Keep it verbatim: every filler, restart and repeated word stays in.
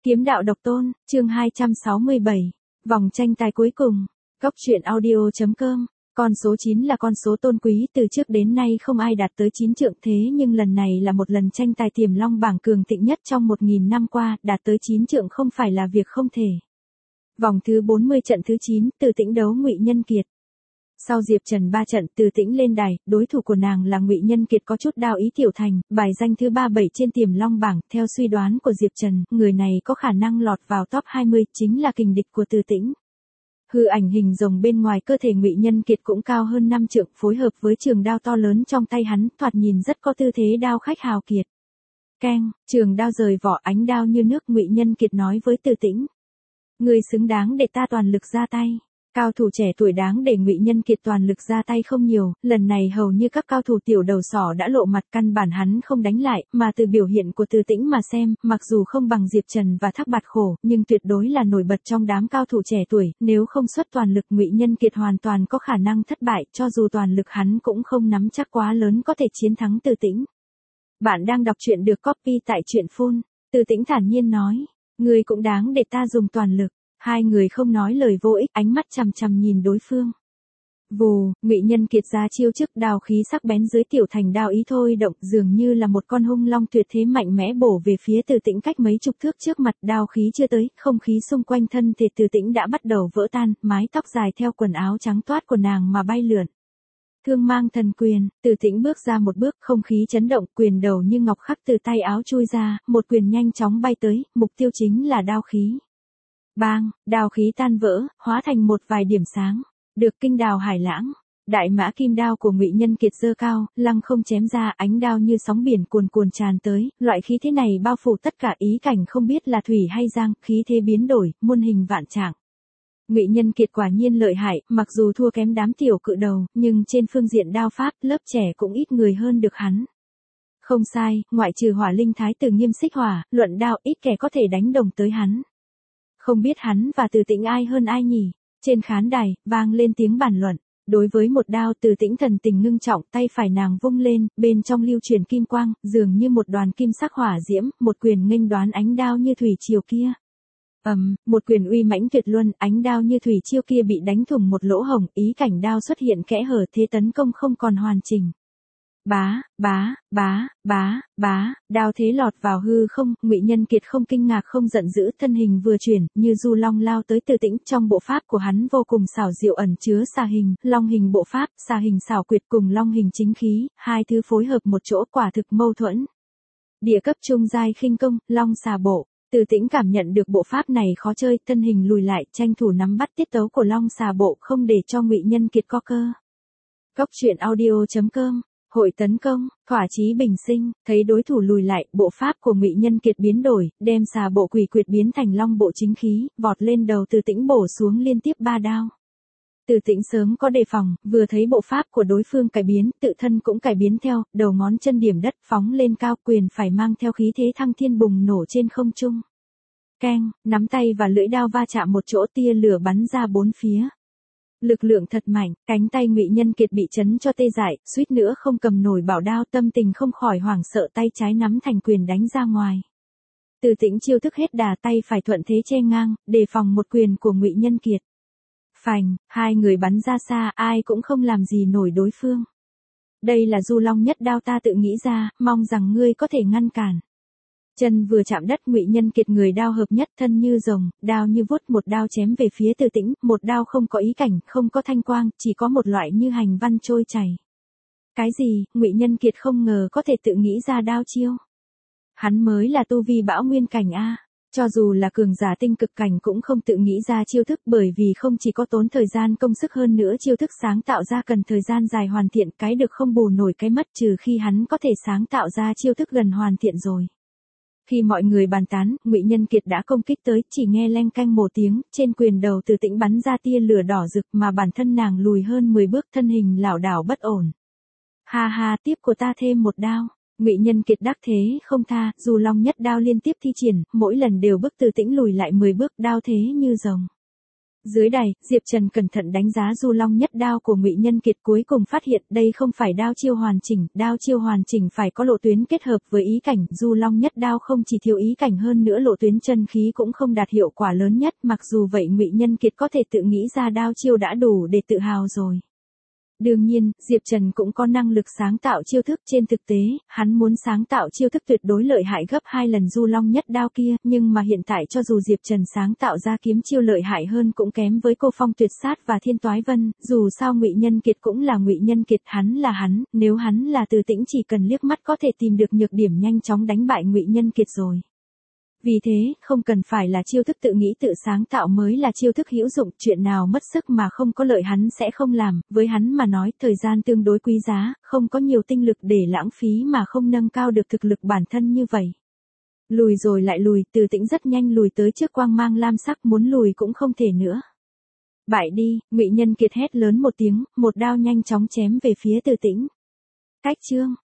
Kiếm đạo độc tôn, chương hai trăm sáu mươi bảy. Vòng tranh tài cuối cùng. Cốc truyện audio.com. Con số chín là con số tôn quý, từ trước đến nay không ai đạt tới chín trượng, thế nhưng lần này là một lần tranh tài tiềm long bảng cường thịnh nhất trong một nghìn năm qua, đạt tới chín trượng không phải là việc không thể. Vòng thứ bốn mươi trận thứ chín, Từ Tĩnh đấu Ngụy Nhân Kiệt. Sau Diệp Trần ba trận, Từ Tĩnh lên đài, đối thủ của nàng là Ngụy Nhân Kiệt có chút đao ý tiểu thành, bài danh thứ ba mươi bảy trên tiềm long bảng, theo suy đoán của Diệp Trần, người này có khả năng lọt vào top hai mươi, chính là kình địch của Từ Tĩnh. Hư ảnh hình rồng bên ngoài cơ thể Ngụy Nhân Kiệt cũng cao hơn năm trượng, phối hợp với trường đao to lớn trong tay hắn, thoạt nhìn rất có tư thế đao khách hào kiệt. Keng, trường đao rời vỏ, ánh đao như nước, Ngụy Nhân Kiệt nói với Từ Tĩnh: "Ngươi xứng đáng để ta toàn lực ra tay." Cao thủ trẻ tuổi đáng để Ngụy Nhân Kiệt toàn lực ra tay không nhiều, lần này hầu như các cao thủ tiểu đầu sỏ đã lộ mặt, căn bản hắn không đánh lại, mà từ biểu hiện của Từ Tĩnh mà xem, mặc dù không bằng Diệp Trần và Thác Bạt Khổ, nhưng tuyệt đối là nổi bật trong đám cao thủ trẻ tuổi, nếu không xuất toàn lực Ngụy Nhân Kiệt hoàn toàn có khả năng thất bại, cho dù toàn lực hắn cũng không nắm chắc quá lớn có thể chiến thắng Từ Tĩnh. Bạn đang đọc truyện được copy tại truyện phun. Từ Tĩnh thản nhiên nói: "Ngươi cũng đáng để ta dùng toàn lực." Hai người không nói lời vô ích, ánh mắt chằm chằm nhìn đối phương. Vù, Ngụy Nhân Kiệt ra chiêu trước, đao khí sắc bén dưới tiểu thành đao ý thôi động, dường như là một con hung long tuyệt thế mạnh mẽ bổ về phía Từ Tĩnh cách mấy chục thước trước mặt, đao khí chưa tới, không khí xung quanh thân thể Từ Tĩnh đã bắt đầu vỡ tan, mái tóc dài theo quần áo trắng toát của nàng mà bay lượn. Thương mang thần quyền, Từ Tĩnh bước ra một bước, không khí chấn động, quyền đầu như ngọc khắc từ tay áo chui ra, một quyền nhanh chóng bay tới, mục tiêu chính là đao khí. Bang, đao khí tan vỡ, hóa thành một vài điểm sáng. Được kinh đào hải lãng, đại mã kim đao của Ngụy Nhân Kiệt giơ cao, lăng không chém ra, ánh đao như sóng biển cuồn cuồn tràn tới, loại khí thế này bao phủ tất cả ý cảnh, không biết là thủy hay giang, khí thế biến đổi, muôn hình vạn trạng. Ngụy Nhân Kiệt quả nhiên lợi hại, mặc dù thua kém đám tiểu cự đầu, nhưng trên phương diện đao pháp, lớp trẻ cũng ít người hơn được hắn. Không sai, ngoại trừ Hỏa Linh Thái Tử Nghiêm Xích Hỏa, luận đao ít kẻ có thể đánh đồng tới hắn. Không biết hắn và Từ Tĩnh ai hơn ai nhỉ? Trên khán đài, vang lên tiếng bàn luận. Đối với một đao, Từ Tĩnh thần tình ngưng trọng, tay phải nàng vung lên, bên trong lưu truyền kim quang, dường như một đoàn kim sắc hỏa diễm, một quyền nghênh đoán ánh đao như thủy triều kia. Ầm, um, một quyền uy mãnh tuyệt luân, ánh đao như thủy triều kia bị đánh thủng một lỗ hổng, ý cảnh đao xuất hiện kẽ hở, thế tấn công không còn hoàn chỉnh. Bá, bá, bá, bá, bá, đao thế lọt vào hư không, Ngụy Nhân Kiệt không kinh ngạc không giận dữ, thân hình vừa chuyển, như du long lao tới Từ Tĩnh, trong bộ pháp của hắn vô cùng xảo diệu, ẩn chứa xà hình, long hình bộ pháp, xà hình xảo quyệt cùng long hình chính khí, hai thứ phối hợp một chỗ quả thực mâu thuẫn. Địa cấp trung giai khinh công, long xà bộ. Từ Tĩnh cảm nhận được bộ pháp này khó chơi, thân hình lùi lại, tranh thủ nắm bắt tiết tấu của long xà bộ, không để cho Ngụy Nhân Kiệt có cơ. Cốc truyện audio.com. Hội tấn công, thỏa chí bình sinh, thấy đối thủ lùi lại, bộ pháp của Ngụy Nhân Kiệt biến đổi, đem xà bộ quỷ quyệt biến thành long bộ chính khí, vọt lên đầu Từ Tĩnh bổ xuống liên tiếp ba đao. Từ Tĩnh sớm có đề phòng, vừa thấy bộ pháp của đối phương cải biến, tự thân cũng cải biến theo, đầu ngón chân điểm đất, phóng lên cao, quyền phải mang theo khí thế thăng thiên bùng nổ trên không trung. Keng, nắm tay và lưỡi đao va chạm một chỗ, tia lửa bắn ra bốn phía. Lực lượng thật mạnh, cánh tay Ngụy Nhân Kiệt bị chấn cho tê dại, suýt nữa không cầm nổi bảo đao, tâm tình không khỏi hoảng sợ, tay trái nắm thành quyền đánh ra ngoài. Từ Tĩnh chiêu thức hết đà, tay phải thuận thế che ngang, đề phòng một quyền của Ngụy Nhân Kiệt. Phành, hai người bắn ra xa, ai cũng không làm gì nổi đối phương. Đây là du long nhất đao ta tự nghĩ ra, mong rằng ngươi có thể ngăn cản. Chân vừa chạm đất, Ngụy Nhân Kiệt người đao hợp nhất, thân như rồng, đao như vuốt, một đao chém về phía Từ Tĩnh, một đao không có ý cảnh, không có thanh quang, chỉ có một loại như hành văn trôi chảy. Cái gì? Ngụy Nhân Kiệt không ngờ có thể tự nghĩ ra đao chiêu. Hắn mới là tu vi bão nguyên cảnh a, cho dù là cường giả tinh cực cảnh cũng không tự nghĩ ra chiêu thức, bởi vì không chỉ có tốn thời gian công sức, hơn nữa chiêu thức sáng tạo ra cần thời gian dài hoàn thiện, cái được không bù nổi cái mất, trừ khi hắn có thể sáng tạo ra chiêu thức gần hoàn thiện rồi. Khi mọi người bàn tán, Ngụy Nhân Kiệt đã công kích tới, chỉ nghe leng canh một tiếng, trên quyền đầu Từ Tĩnh bắn ra tia lửa đỏ rực, mà bản thân nàng lùi hơn mười bước, thân hình lảo đảo bất ổn. Ha ha, tiếp của ta thêm một đao. Ngụy Nhân Kiệt đắc thế không tha, dù long nhất đao liên tiếp thi triển, mỗi lần đều bức Từ Tĩnh lùi lại mười bước, đao thế như rồng. Dưới đài, Diệp Trần cẩn thận đánh giá Du Long nhất đao của Ngụy Nhân Kiệt, cuối cùng phát hiện đây không phải đao chiêu hoàn chỉnh, đao chiêu hoàn chỉnh phải có lộ tuyến kết hợp với ý cảnh, Du Long nhất đao không chỉ thiếu ý cảnh hơn nữa lộ tuyến chân khí cũng không đạt hiệu quả lớn nhất, mặc dù vậy Ngụy Nhân Kiệt có thể tự nghĩ ra đao chiêu đã đủ để tự hào rồi. Đương nhiên, Diệp Trần cũng có năng lực sáng tạo chiêu thức, trên thực tế, hắn muốn sáng tạo chiêu thức tuyệt đối lợi hại gấp hai lần Du Long nhất đao kia, nhưng mà hiện tại cho dù Diệp Trần sáng tạo ra kiếm chiêu lợi hại hơn cũng kém với Cô Phong Tuyệt Sát và Thiên Toái Vân, dù sao Ngụy Nhân Kiệt cũng là Ngụy Nhân Kiệt, hắn là hắn, nếu hắn là Từ Tĩnh chỉ cần liếc mắt có thể tìm được nhược điểm nhanh chóng đánh bại Ngụy Nhân Kiệt rồi. Vì thế, không cần phải là chiêu thức tự nghĩ tự sáng tạo mới là chiêu thức hữu dụng, chuyện nào mất sức mà không có lợi hắn sẽ không làm, với hắn mà nói thời gian tương đối quý giá, không có nhiều tinh lực để lãng phí mà không nâng cao được thực lực bản thân như vậy. Lùi rồi lại lùi, Từ Tĩnh rất nhanh lùi tới trước quang mang lam sắc, muốn lùi cũng không thể nữa. Bại đi, Ngụy Nhân Kiệt hét lớn một tiếng, một đao nhanh chóng chém về phía Từ Tĩnh. Cách chương